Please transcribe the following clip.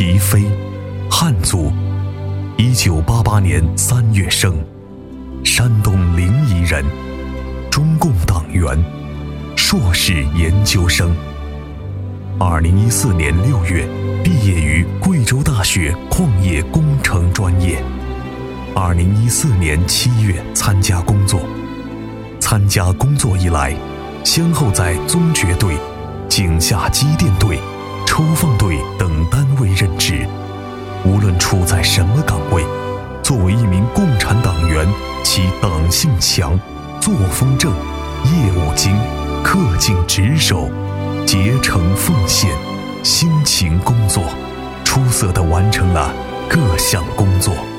齐飞，汉族，1988年3月生，山东临沂人，中共党员，硕士研究生。2014年6月毕业于贵州大学矿业工程专业。2014年7月参加工作。参加工作以来，先后在宗爵队、井下机电队、抽放队等单位任职。无论处在什么岗位，作为一名共产党员，其党性强，作风正，业务精，恪尽职守，竭诚奉献，辛勤工作，出色地完成了各项工作。